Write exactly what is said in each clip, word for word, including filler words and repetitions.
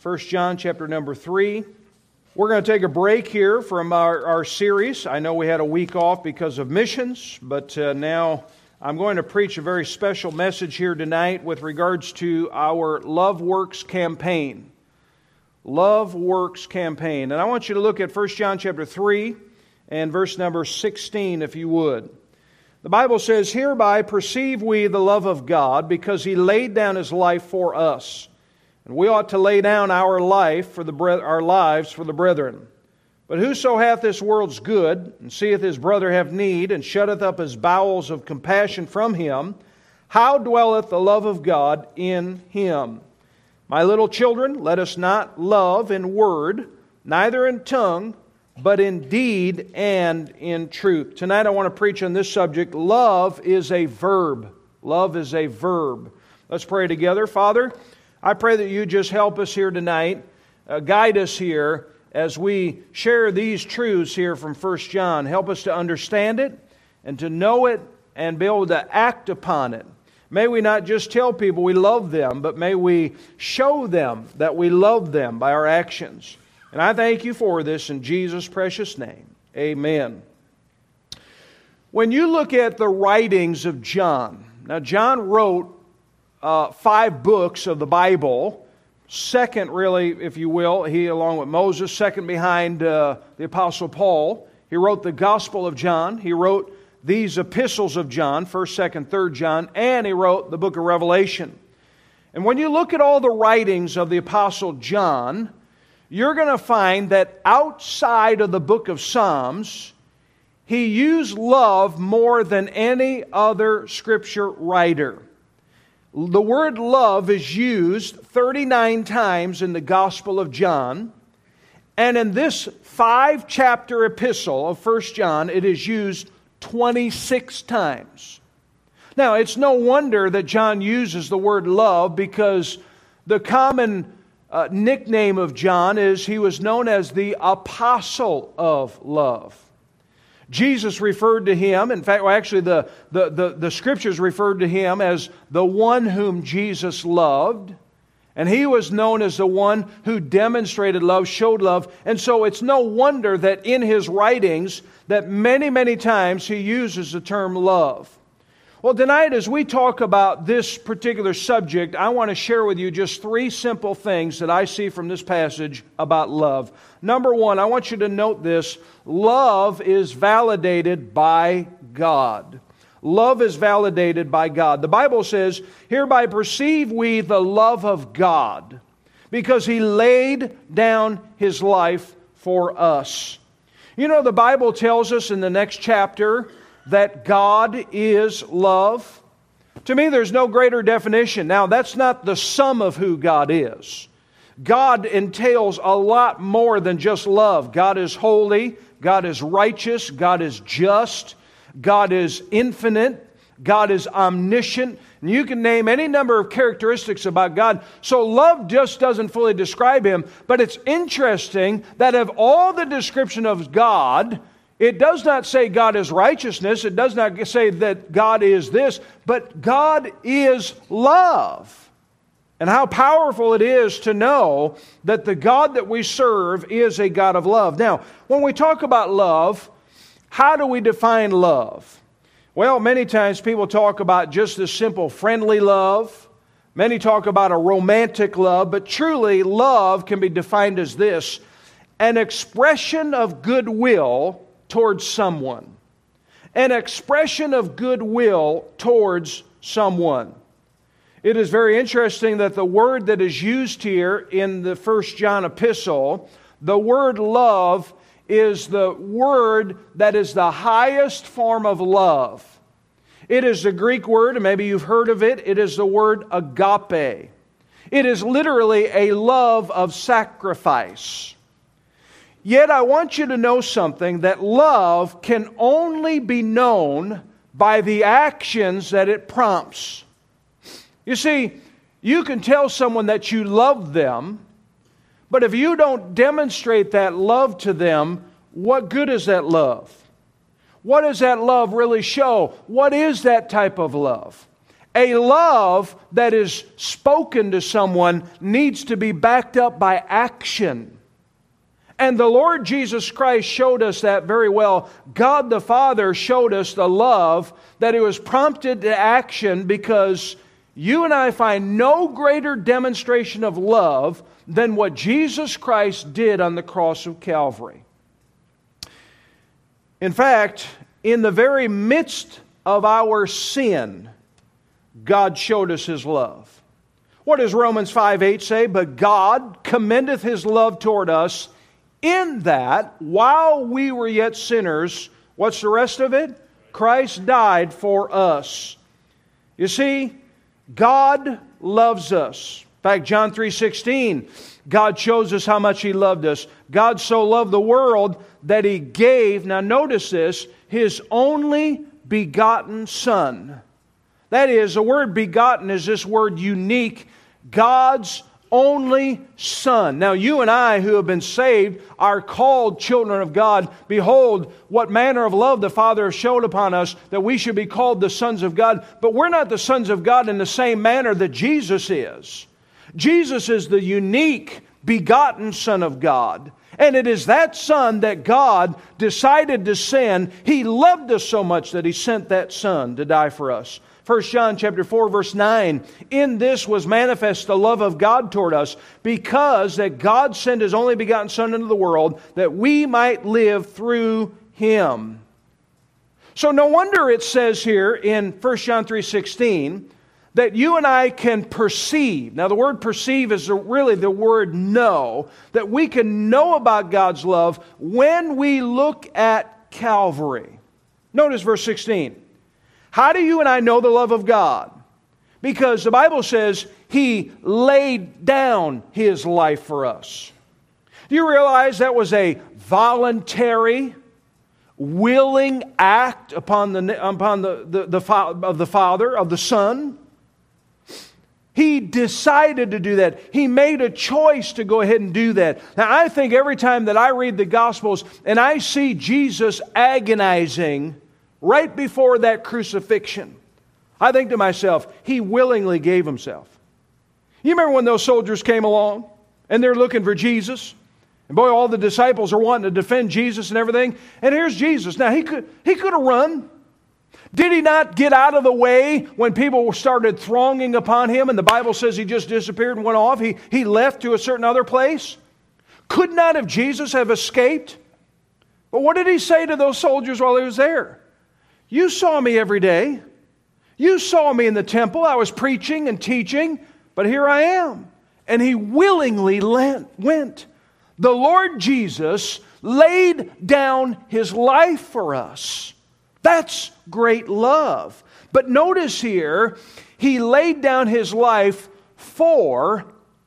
First John chapter number three. We're going to take a break here from our, our series. I know we had a week off because of missions, but uh, now I'm going to preach a very special message here tonight with regards to our Love Works campaign. Love Works campaign. And I want you to look at First John chapter three and verse number sixteen, if you would. The Bible says, "Hereby perceive we the love of God, because He laid down His life for us. And we ought to lay down our life for the bre- our lives for the brethren. But whoso hath this world's good, and seeth his brother have need, and shutteth up his bowels of compassion from him, how dwelleth the love of God in him? My little children, let us not love in word, neither in tongue, but in deed and in truth." Tonight I want to preach on this subject. Love is a verb. Love is a verb. Let's pray together. Father, I pray that you just help us here tonight, uh, guide us here as we share these truths here from First John. Help us to understand it and to know it and be able to act upon it. May we not just tell people we love them, but may we show them that we love them by our actions. And I thank you for this in Jesus' precious name. Amen. When you look at the writings of John, now John wrote Uh, five books of the Bible. Second, really, if you will, he, along with Moses, second behind uh, the Apostle Paul. He wrote the Gospel of John. He wrote these epistles of John, first, second, third John, and he wrote the book of Revelation. And when you look at all the writings of the Apostle John, you're going to find that outside of the book of Psalms, he used love more than any other Scripture writer. The word love is used thirty-nine times in the Gospel of John. And in this five-chapter epistle of First John, it is used twenty-six times. Now, it's no wonder that John uses the word love, because the common uh, nickname of John is he was known as the Apostle of Love. Jesus referred to him, in fact, well, actually the, the, the, the Scriptures referred to him as the one whom Jesus loved. And he was known as the one who demonstrated love, showed love. And so it's no wonder that in his writings that many, many times he uses the term love. Well, tonight as we talk about this particular subject, I want to share with you just three simple things that I see from this passage about love. Number one, I want you to note this. Love is validated by God. Love is validated by God. The Bible says, "Hereby perceive we the love of God, because He laid down His life for us." You know, the Bible tells us in the next chapter that God is love. To me, there's no greater definition. Now, that's not the sum of who God is. God entails a lot more than just love. God is holy. God is righteous. God is just. God is infinite. God is omniscient. And you can name any number of characteristics about God. So love just doesn't fully describe Him. But it's interesting that of all the description of God, it does not say God is righteousness. It does not say that God is this. But God is love. And how powerful it is to know that the God that we serve is a God of love. Now, when we talk about love, how do we define love? Well, many times people talk about just this simple friendly love. Many talk about a romantic love. But truly, love can be defined as this: an expression of goodwill towards someone. An expression of goodwill towards someone. It is very interesting that the word that is used here in the First John epistle, the word love, is the word that is the highest form of love. It is the Greek word, and maybe you've heard of it. It is the word agape. It is literally a love of sacrifice. Yet I want you to know something, that love can only be known by the actions that it prompts. You see, you can tell someone that you love them, but if you don't demonstrate that love to them, what good is that love? What does that love really show? What is that type of love? A love that is spoken to someone needs to be backed up by action. And the Lord Jesus Christ showed us that very well. God the Father showed us the love that it was prompted to action, because you and I find no greater demonstration of love than what Jesus Christ did on the cross of Calvary. In fact, in the very midst of our sin, God showed us His love. What does Romans five eight say? But God commendeth His love toward us, in that while we were yet sinners, what's the rest of it? Christ died for us. You see, God loves us. In fact, John three sixteen, God shows us how much He loved us. God so loved the world that He gave, now notice this, His only begotten Son. That is, the word begotten is this word unique, God's only Son. Now you and I who have been saved are called children of God. Behold, what manner of love the Father has showed upon us, that we should be called the sons of God. But we're not the sons of God in the same manner that Jesus is. Jesus is the unique, begotten Son of God. And it is that Son that God decided to send. He loved us so much that He sent that Son to die for us. First John chapter four verse nine, in this was manifest the love of God toward us, because that God sent His only begotten Son into the world, that we might live through Him. So no wonder it says here in First John three sixteen that you and I can perceive. Now the word perceive is really the word know. That we can know about God's love when we look at Calvary. Notice verse sixteen. How do you and I know the love of God? Because the Bible says He laid down His life for us. Do you realize that was a voluntary, willing act upon the upon the, the, the of the Father, of the Son? He decided to do that. He made a choice to go ahead and do that. Now I think every time that I read the Gospels and I see Jesus agonizing right before that crucifixion, I think to myself, He willingly gave Himself. You remember when those soldiers came along and they're looking for Jesus? And boy, all the disciples are wanting to defend Jesus and everything. And here's Jesus. Now, he could, he could have run. Did He not get out of the way when people started thronging upon Him and the Bible says He just disappeared and went off? He, he left to a certain other place? Could not have Jesus have escaped? But what did He say to those soldiers while He was there? You saw me every day. You saw me in the temple. I was preaching and teaching, but here I am. And He willingly went. The Lord Jesus laid down His life for us. That's great love. But notice here, He laid down His life for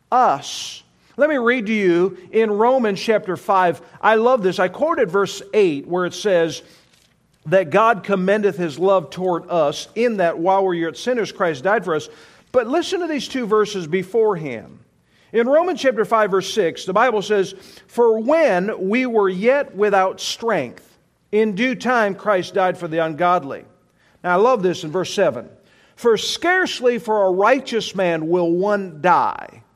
us. Let me read to you in Romans chapter five. I love this. I quoted verse eight where it says that God commendeth His love toward us, in that while we were yet sinners, Christ died for us. But listen to these two verses beforehand. In Romans chapter five verse six, the Bible says, for when we were yet without strength, in due time Christ died for the ungodly. Now I love this in verse seven. For scarcely for a righteous man will one die.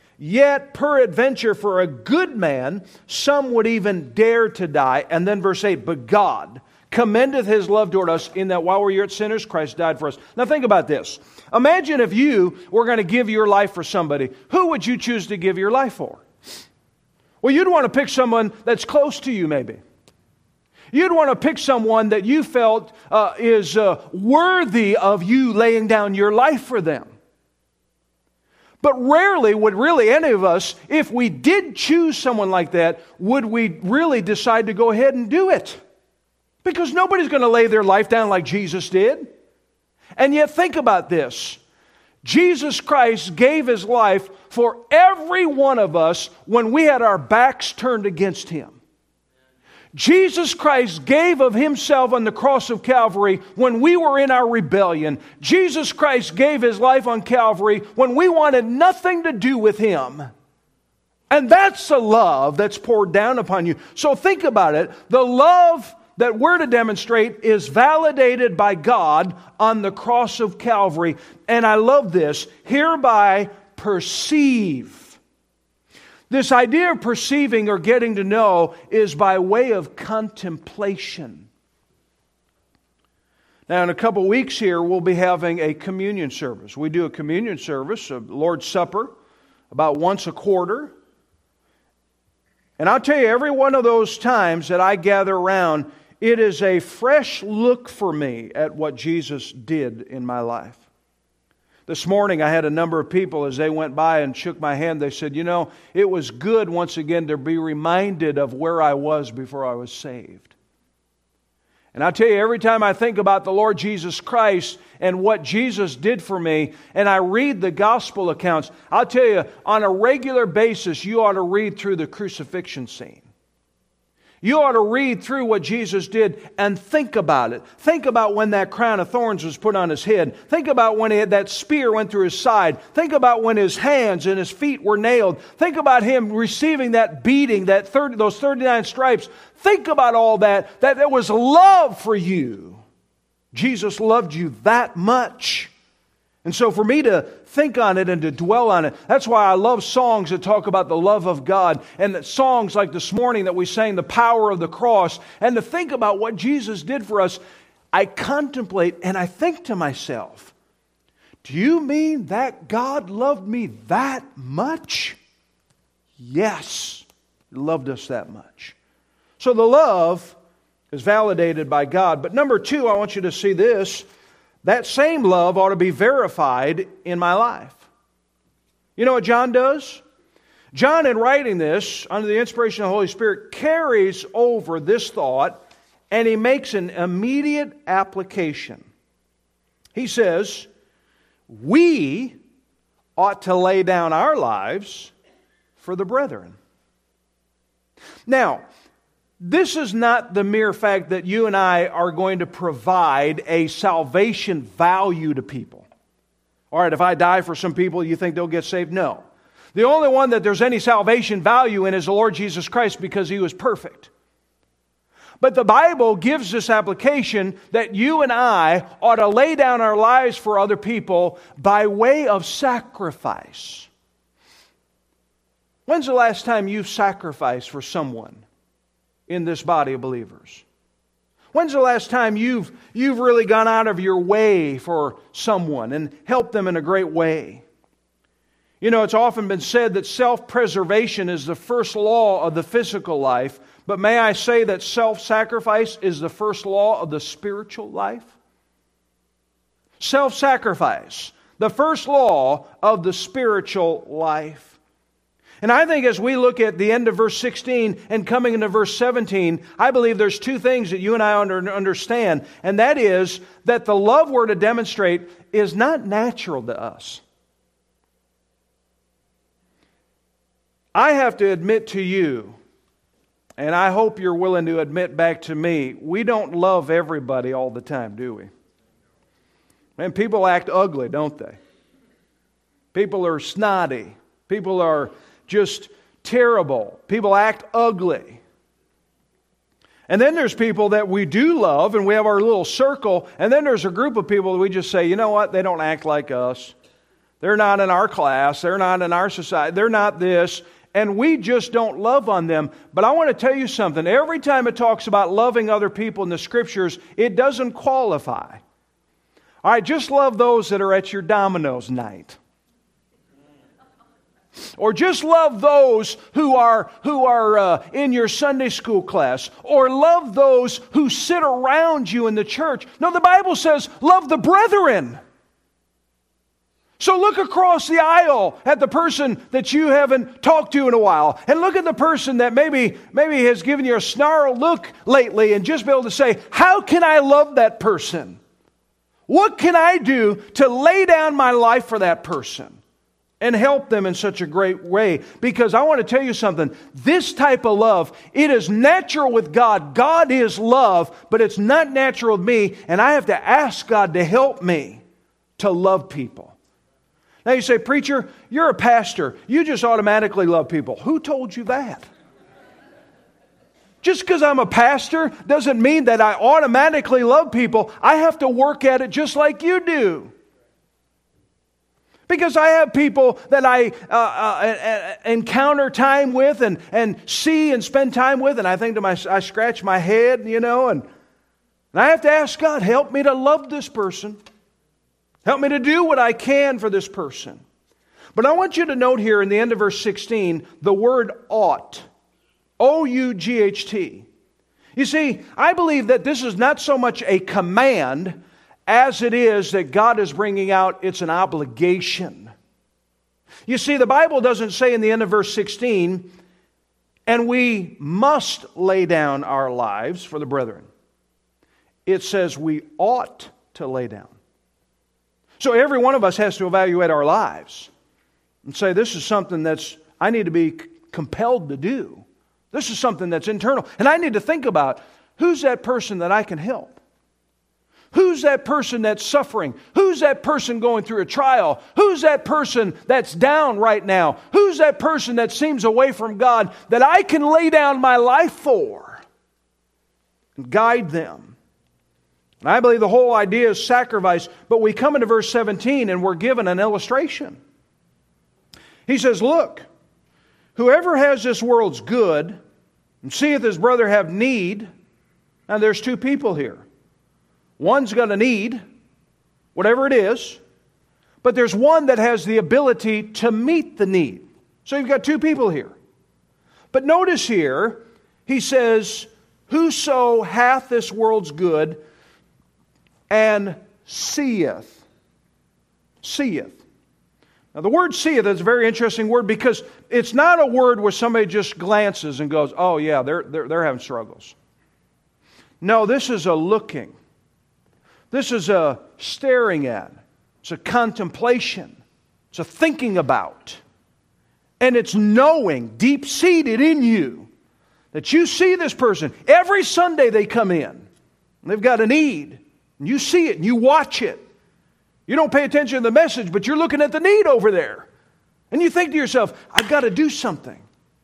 Yet peradventure for a good man some would even dare to die. And then verse eight, but God commendeth His love toward us, in that while we were yet sinners, Christ died for us. Now think about this. Imagine if you were going to give your life for somebody. Who would you choose to give your life for? Well, you'd want to pick someone that's close to you maybe. You'd want to pick someone that you felt uh, is uh, worthy of you laying down your life for them. But rarely would really any of us, if we did choose someone like that, would we really decide to go ahead and do it. Because nobody's going to lay their life down like Jesus did. And yet think about this. Jesus Christ gave His life for every one of us when we had our backs turned against Him. Jesus Christ gave of Himself on the cross of Calvary when we were in our rebellion. Jesus Christ gave His life on Calvary when we wanted nothing to do with Him. And that's the love that's poured down upon you. So think about it. The love that we're to demonstrate is validated by God on the cross of Calvary. And I love this. Hereby perceive. This idea of perceiving or getting to know is by way of contemplation. Now, in a couple of weeks here, we'll be having a communion service. We do a communion service, a Lord's Supper, about once a quarter. And I'll tell you, every one of those times that I gather around, it is a fresh look for me at what Jesus did in my life. This morning I had a number of people, as they went by and shook my hand, they said, you know, it was good once again to be reminded of where I was before I was saved. And I tell you, every time I think about the Lord Jesus Christ and what Jesus did for me, and I read the gospel accounts, I'll tell you, on a regular basis, you ought to read through the crucifixion scene. You ought to read through what Jesus did and think about it. Think about when that crown of thorns was put on His head. Think about when he had, that spear went through His side. Think about when His hands and His feet were nailed. Think about Him receiving that beating, that thirty, those thirty-nine stripes. Think about all that. That there was love for you. Jesus loved you that much. And so for me to think on it and to dwell on it, that's why I love songs that talk about the love of God, and songs like this morning that we sang, the power of the cross, and to think about what Jesus did for us. I contemplate and I think to myself, do you mean that God loved me that much? Yes, He loved us that much. So the love is validated by God. But number two, I want you to see this. That same love ought to be verified in my life. You know what John does? John, in writing this, under the inspiration of the Holy Spirit, carries over this thought and he makes an immediate application. He says, we ought to lay down our lives for the brethren. Now, this is not the mere fact that you and I are going to provide a salvation value to people. All right, if I die for some people, you think they'll get saved? No. The only one that there's any salvation value in is the Lord Jesus Christ, because He was perfect. But the Bible gives this application that you and I ought to lay down our lives for other people by way of sacrifice. When's the last time you've sacrificed for someone in this body of believers? When's the last time you've, you've really gone out of your way for someone and helped them in a great way? You know, it's often been said that self-preservation is the first law of the physical life, but may I say that self-sacrifice is the first law of the spiritual life? Self-sacrifice, the first law of the spiritual life. And I think as we look at the end of verse sixteen and coming into verse seventeen, I believe there's two things that you and I under, understand. And that is that the love we're to demonstrate is not natural to us. I have to admit to you, and I hope you're willing to admit back to me, we don't love everybody all the time, do we? And people act ugly, don't they? People are snotty. People are just terrible. People act ugly. And then there's people that we do love, and we have our little circle, and then there's a group of people that we just say, you know what, they don't act like us. They're not in our class. They're not in our society. They're not this. And we just don't love on them. But I want to tell you something. Every time it talks about loving other people in the Scriptures, it doesn't qualify. All right, just love those that are at your Domino's night. Or just love those who are, who are uh, in your Sunday school class. Or love those who sit around you in the church. No, the Bible says, love the brethren. So look across the aisle at the person that you haven't talked to in a while. And look at the person that maybe, maybe has given you a snarl look lately, and just be able to say, how can I love that person? What can I do to lay down my life for that person and help them in such a great way? Because I want to tell you something. This type of love, it is natural with God. God is love, but it's not natural with me. And I have to ask God to help me to love people. Now you say, preacher, you're a pastor. You just automatically love people. Who told you that? Just because I'm a pastor doesn't mean that I automatically love people. I have to work at it just like you do. Because I have people that I uh, uh, encounter time with and, and see and spend time with, and I think to myself, I scratch my head, you know, and, and I have to ask God, help me to love this person. Help me to do what I can for this person. But I want you to note here in the end of verse sixteen, the word ought. O U G H T. You see, I believe that this is not so much a command as it is that God is bringing out, it's an obligation. You see, the Bible doesn't say in the end of verse sixteen, and we must lay down our lives for the brethren. It says we ought to lay down. So every one of us has to evaluate our lives and say, this is something that's, I need to be compelled to do. This is something that's internal. And I need to think about, who's that person that I can help? Who's that person that's suffering? Who's that person going through a trial? Who's that person that's down right now? Who's that person that seems away from God that I can lay down my life for and guide them? And I believe the whole idea is sacrifice. But we come into verse seventeen and we're given an illustration. He says, look, whoever has this world's good and seeth his brother have need. Now there's two people here. One's got a need, whatever it is, but there's one that has the ability to meet the need. So you've got two people here. But notice here, he says, whoso hath this world's good and seeth. Seeth. Now the word seeth is a very interesting word because it's not a word where somebody just glances and goes, oh yeah, they're, they're, they're having struggles. No, this is a looking. This is a staring at. It's a contemplation. It's a thinking about. And it's knowing, deep-seated in you, that you see this person. Every Sunday they come in. And they've got a need. And you see it and you watch it. You don't pay attention to the message, but you're looking at the need over there. And you think to yourself, I've got to do something.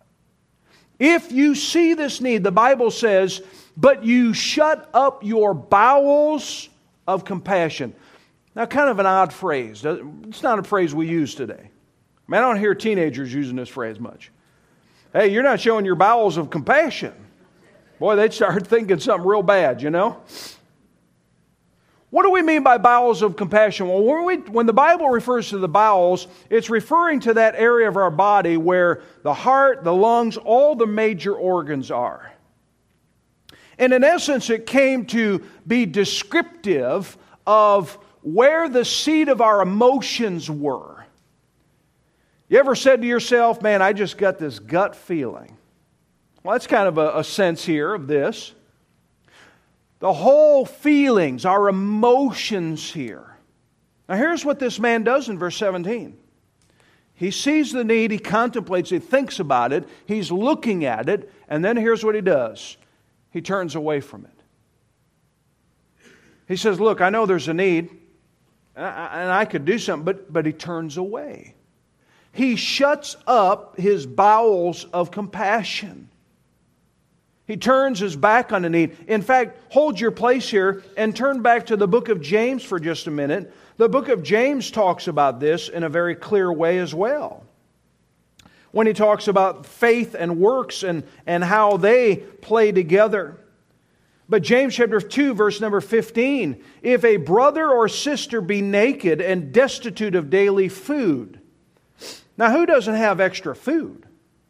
If you see this need, the Bible says, but you shut up your bowels of compassion. Now, kind of an odd phrase. It's not a phrase we use today. I mean, I don't hear teenagers using this phrase much. Hey, you're not showing your bowels of compassion. Boy, they'd start thinking something real bad, you know? What do we mean by bowels of compassion? Well, when, we, when the Bible refers to the bowels, it's referring to that area of our body where the heart, the lungs, all the major organs are. And in essence, it came to be descriptive of where the seat of our emotions were. You ever said to yourself, man, I just got this gut feeling? Well, that's kind of a, a sense here of this. The whole feelings, our emotions here. Now here's what this man does in verse seventeen. He sees the need, he contemplates, he thinks about it, he's looking at it, and then here's what he does. He turns away from it. He says, look, I know there's a need, and I could do something, but, but he turns away. He shuts up his bowels of compassion. He turns his back on the need. In fact, hold your place here and turn back to the book of James for just a minute. The book of James talks about this in a very clear way as well. When he talks about faith and works and, and how they play together. But James chapter two, verse number fifteen, if a brother or sister be naked and destitute of daily food. Now, who doesn't have extra food?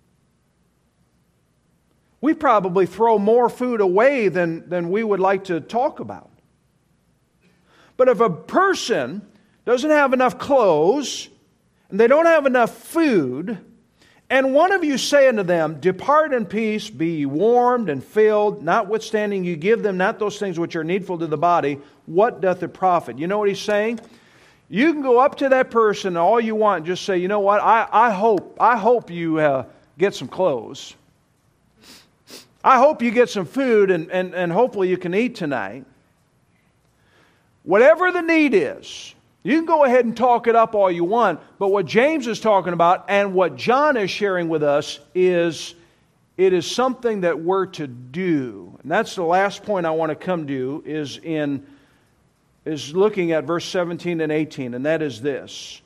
We probably throw more food away than, than we would like to talk about. But if a person doesn't have enough clothes, and they don't have enough food, and one of you say unto them, depart in peace, be ye warmed and filled, notwithstanding you give them not those things which are needful to the body, what doth it profit? You know what he's saying? You can go up to that person all you want and just say, you know what, I, I hope, I hope you uh, get some clothes. I hope you get some food and, and, and hopefully you can eat tonight. Whatever the need is, you can go ahead and talk it up all you want, but what James is talking about and what John is sharing with us is It is something that we're to do. And that's the last point I want to come to is in is looking at verse seventeen and eighteen, and that is this.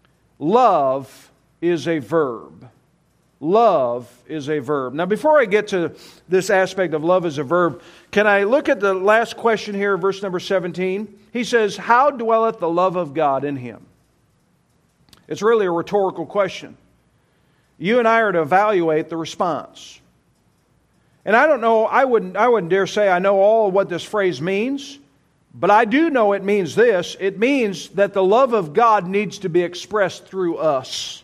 Love is a verb. Love is a verb. Now, before I get to this aspect of love as a verb, can I look at the last question here, verse number seventeen? He says, how dwelleth the love of God in him? It's really a rhetorical question. You and I are to evaluate the response. And I don't know, I wouldn't, I wouldn't dare say I know all of what this phrase means, but I do know it means this. It means that the love of God needs to be expressed through us.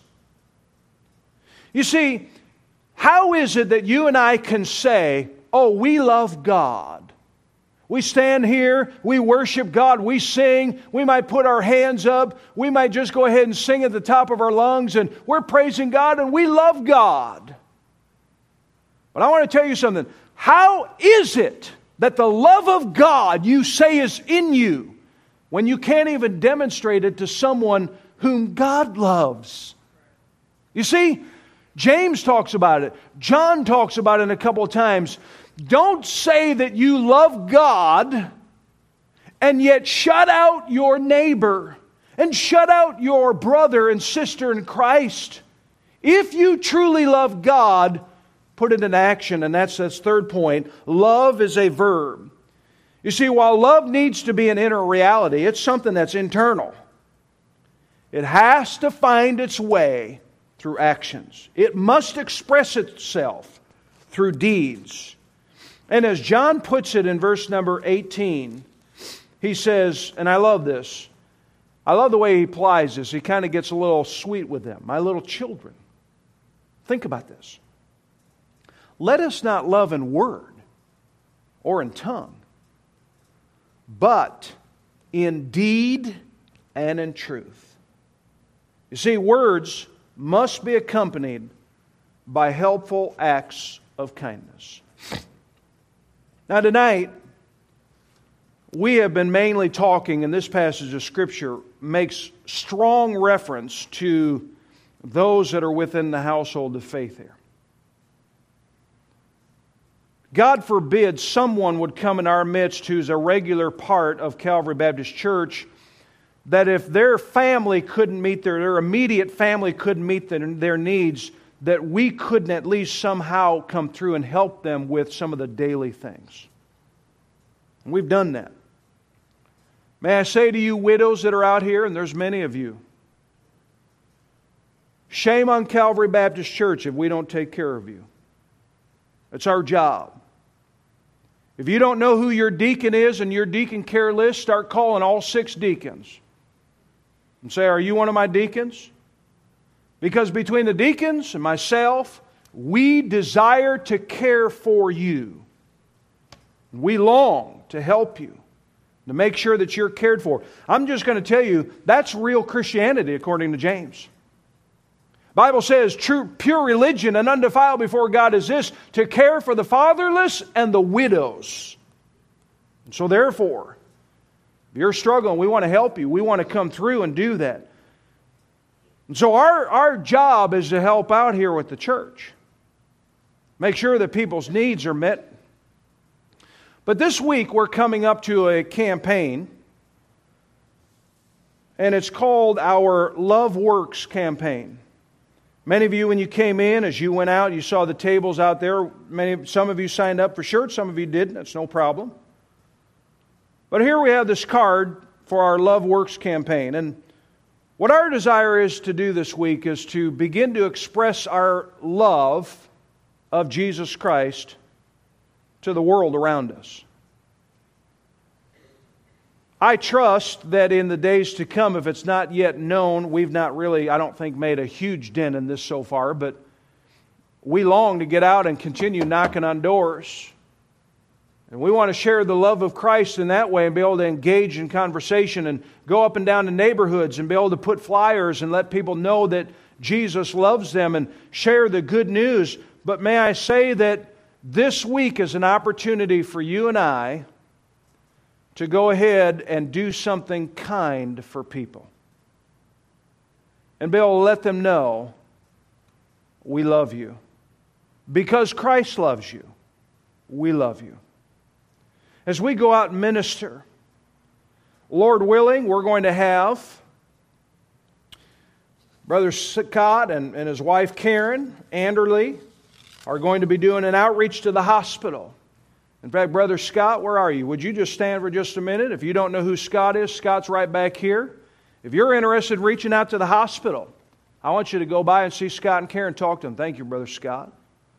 You see, how is it that you and I can say, oh, we love God? We stand here, we worship God, we sing, we might put our hands up, we might just go ahead and sing at the top of our lungs, and we're praising God and we love God. But I want to tell you something. How is it that the love of God you say is in you when you can't even demonstrate it to someone whom God loves? You see, James talks about it. John talks about it a couple of times. Don't say that you love God and yet shut out your neighbor and shut out your brother and sister in Christ. If you truly love God, put it in action, and that's that's third point. Love is a verb. You see, while love needs to be an inner reality, it's something that's internal. It has to find its way through actions. It must express itself through deeds. And as John puts it in verse number eighteen, he says, and I love this, I love the way he applies this. He kind of gets a little sweet with them. My little children. Think about this. Let us not love in word or in tongue, but in deed and in truth. You see, words must be accompanied by helpful acts of kindness. Now tonight, we have been mainly talking, and this passage of Scripture makes strong reference to those that are within the household of faith here. God forbid someone would come in our midst who's a regular part of Calvary Baptist Church, that if their family couldn't meet their, their immediate family couldn't meet their, their needs, that we couldn't at least somehow come through and help them with some of the daily things. And we've done that. May I say to you widows that are out here, and there's many of you, shame on Calvary Baptist Church if we don't take care of you. It's our job. If you don't know who your deacon is and your deacon care list, start calling all six deacons. And say, are you one of my deacons? Because between the deacons and myself, we desire to care for you. We long to help you, to make sure that you're cared for. I'm just going to tell you, that's real Christianity according to James. The Bible says, true, pure religion and undefiled before God is this, to care for the fatherless and the widows. And so therefore, if you're struggling, we want to help you. We want to come through and do that. And so our, our job is to help out here with the church. Make sure that people's needs are met. But this week we're coming up to a campaign, and it's called our Love Works campaign. Many of you, when you came in, as you went out, you saw the tables out there. Many, some of you signed up for shirts, some of you didn't. That's no problem. But here we have this card for our Love Works campaign. And what our desire is to do this week is to begin to express our love of Jesus Christ to the world around us. I trust that in the days to come, if it's not yet known, we've not really, I don't think, made a huge dent in this so far, but we long to get out and continue knocking on doors. And we want to share the love of Christ in that way and be able to engage in conversation and go up and down the neighborhoods and be able to put flyers and let people know that Jesus loves them and share the good news. But may I say that this week is an opportunity for you and I to go ahead and do something kind for people. And be able to let them know we love you. Because Christ loves you, we love you. As we go out and minister, Lord willing, we're going to have Brother Scott and, and his wife Karen Anderly are going to be doing an outreach to the hospital. In fact, Brother Scott, where are you? Would you just stand for just a minute? If you don't know who Scott is, Scott's right back here. If you're interested in reaching out to the hospital, I want you to go by and see Scott and Karen, talk to them. Thank you, Brother Scott.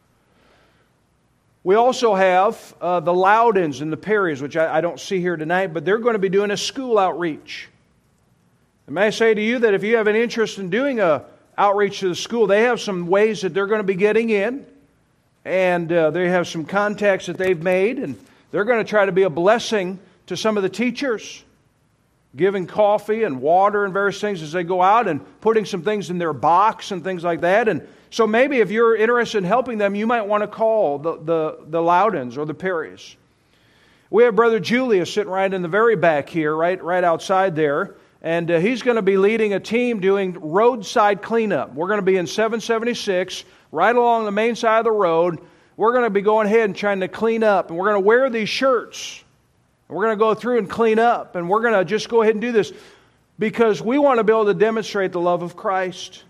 We also have uh, the Loudons and the Perrys, which I, I don't see here tonight, but they're going to be doing a school outreach. And may I say to you that if you have an interest in doing a outreach to the school, they have some ways that they're going to be getting in, and uh, they have some contacts that they've made, and they're going to try to be a blessing to some of the teachers, giving coffee and water and various things as they go out, and putting some things in their box and things like that. And so maybe if you're interested in helping them, you might want to call the, the, the Loudons or the Perrys. We have Brother Julius sitting right in the very back here, right, right outside there. And uh, he's going to be leading a team doing roadside cleanup. We're going to be in seven seventy-six, right along the main side of the road. We're going to be going ahead and trying to clean up. And we're going to wear these shirts. And we're going to go through and clean up. And we're going to just go ahead and do this because we want to be able to demonstrate the love of Christ.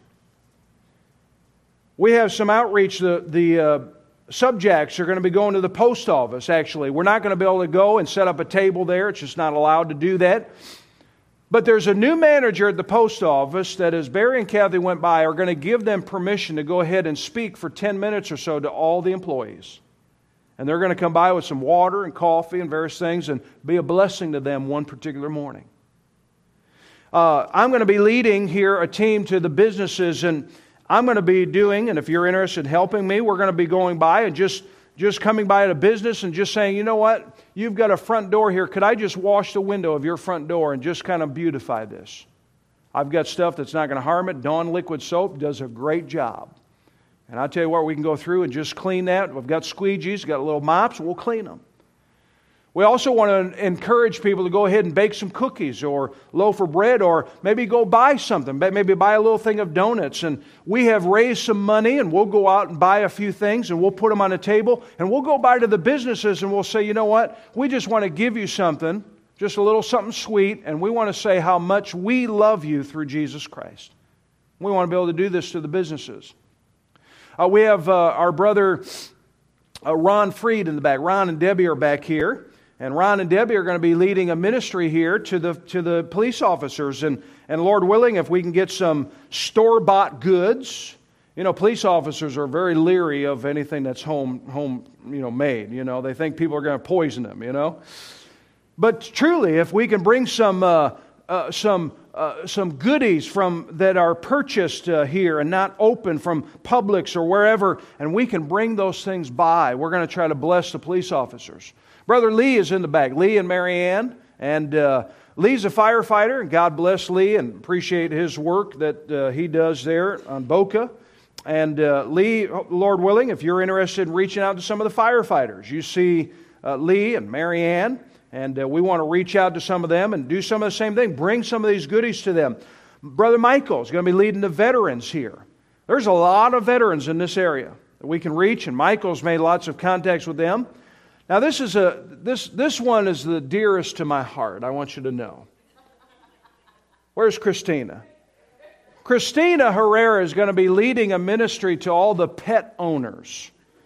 We have some outreach. The, the uh, subjects are going to be going to the post office, actually. We're not going to be able to go and set up a table there. It's just not allowed to do that. But there's a new manager at the post office that, as Barry and Kathy went by, are going to give them permission to go ahead and speak for ten minutes or so to all the employees. And they're going to come by with some water and coffee and various things and be a blessing to them one particular morning. Uh, I'm going to be leading here a team to the businesses, and I'm going to be doing, and if you're interested in helping me, we're going to be going by and just, just coming by at a business and just saying, you know what, you've got a front door here. Could I just wash the window of your front door and just kind of beautify this? I've got stuff that's not going to harm it. Dawn Liquid Soap does a great job. And I'll tell you what, we can go through and just clean that. We've got squeegees, got little mops, we'll clean them. We also want to encourage people to go ahead and bake some cookies or loaf of bread, or maybe go buy something, maybe buy a little thing of donuts. And we have raised some money, and we'll go out and buy a few things, and we'll put them on a table, and we'll go by to the businesses, and we'll say, you know what, we just want to give you something, just a little something sweet, and we want to say how much we love you through Jesus Christ. We want to be able to do this to the businesses. Uh, we have uh, our brother uh, Ron Freed in the back. Ron and Debbie are back here. And Ron and Debbie are going to be leading a ministry here to the to the police officers. And, and Lord willing, if we can get some store-bought goods. You know, police officers are very leery of anything that's home, home you know, made. You know, they think people are going to poison them, you know. But truly, if we can bring some uh, uh, some uh, some goodies from that are purchased uh, here and not open from Publix or wherever, and we can bring those things by, we're going to try to bless the police officers. Brother Lee is in the back, Lee and Marianne, and uh, Lee's a firefighter, and God bless Lee and appreciate his work that uh, he does there on Boca. And uh, Lee, Lord willing, if you're interested in reaching out to some of the firefighters, you see uh, Lee and Marianne, and uh, we want to reach out to some of them and do some of the same thing, bring some of these goodies to them. Brother Michael is going to be leading the veterans here. There's a lot of veterans in this area that we can reach, and Michael's made lots of contacts with them. Now, this is a this this one is the dearest to my heart, I want you to know. Where's Christina? Christina Herrera is going to be leading a ministry to all the pet owners.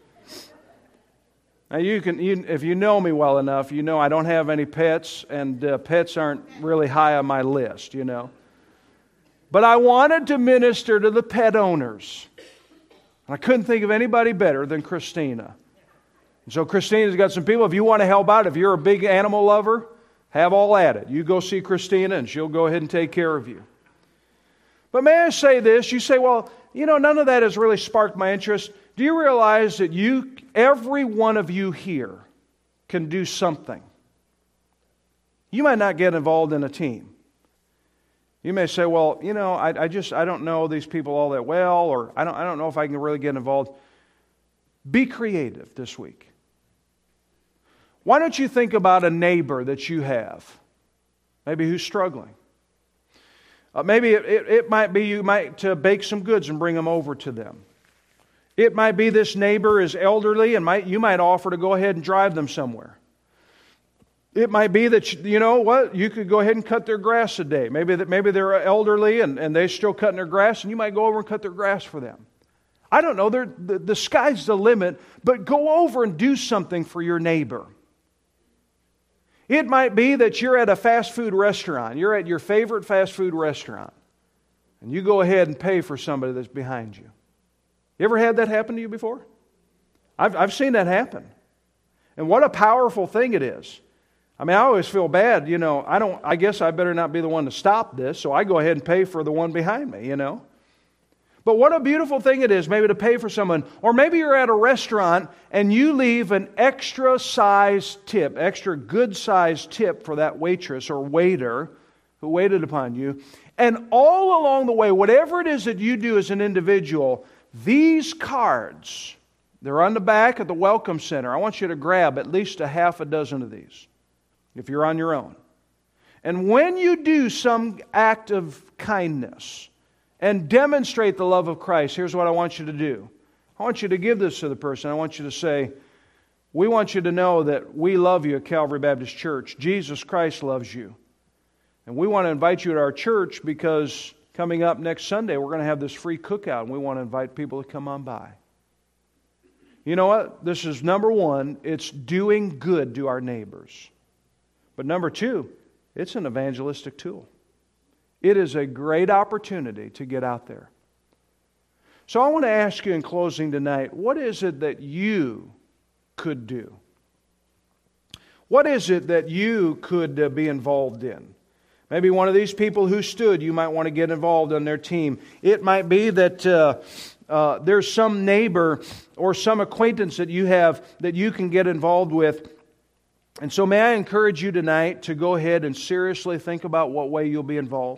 Now, you can you, if you know me well enough, you know I don't have any pets, and uh, pets aren't really high on my list, you know. But I wanted to minister to the pet owners. I couldn't think of anybody better than Christina. So Christina's got some people. If you want to help out, if you're a big animal lover, have all at it. You go see Christina and she'll go ahead and take care of you. But may I say this? You say, well, you know, none of that has really sparked my interest. Do you realize that you, every one of you here can do something? You might not get involved in a team. You may say, well, you know, I, I just, I don't know these people all that well, or I don't, I don't know if I can really get involved. Be creative this week. Why don't you think about a neighbor that you have, maybe who's struggling? Uh, maybe it, it, it might be you might uh, bake some goods and bring them over to them. It might be this neighbor is elderly and might, you might offer to go ahead and drive them somewhere. It might be that, you know what, you could go ahead and cut their grass a day. Maybe that maybe they're elderly and, and they're still cutting their grass, and you might go over and cut their grass for them. I don't know, the, the sky's the limit, but go over and do something for your neighbor. It might be that you're at a fast food restaurant. You're at your favorite fast food restaurant. And you go ahead and pay for somebody that's behind you. You ever had that happen to you before? I've, I've seen that happen. And what a powerful thing it is. I mean, I always feel bad, you know, I don't, I guess I better not be the one to stop this, so I go ahead and pay for the one behind me, you know. But what a beautiful thing it is, maybe to pay for someone. Or maybe you're at a restaurant and you leave an extra size tip, extra good size tip for that waitress or waiter who waited upon you. And all along the way, whatever it is that you do as an individual, these cards, they're on the back at the Welcome Center. I want you to grab at least a half a dozen of these if you're on your own. And when you do some act of kindness and demonstrate the love of Christ, here's what I want you to do. I want you to give this to the person. I want you to say, we want you to know that we love you at Calvary Baptist Church. Jesus Christ loves you. And we want to invite you to our church because coming up next Sunday, we're going to have this free cookout, and we want to invite people to come on by. You know what? This is number one, it's doing good to our neighbors. But number two, it's an evangelistic tool. It is a great opportunity to get out there. So I want to ask you in closing tonight, what is it that you could do? What is it that you could uh, be involved in? Maybe one of these people who stood, you might want to get involved on their team. It might be that uh, uh, there's some neighbor or some acquaintance that you have that you can get involved with. And so may I encourage you tonight to go ahead and seriously think about what way you'll be involved.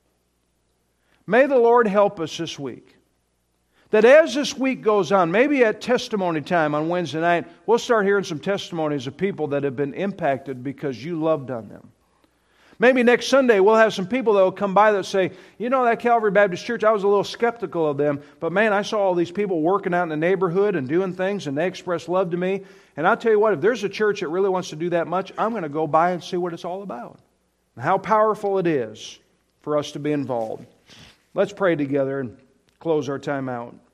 May the Lord help us this week. That as this week goes on, maybe at testimony time on Wednesday night, we'll start hearing some testimonies of people that have been impacted because you loved on them. Maybe next Sunday we'll have some people that will come by that say, you know, that Calvary Baptist Church, I was a little skeptical of them, but man, I saw all these people working out in the neighborhood and doing things, and they expressed love to me. And I'll tell you what, if there's a church that really wants to do that much, I'm going to go by and see what it's all about. And how powerful it is for us to be involved. Let's pray together and close our time out.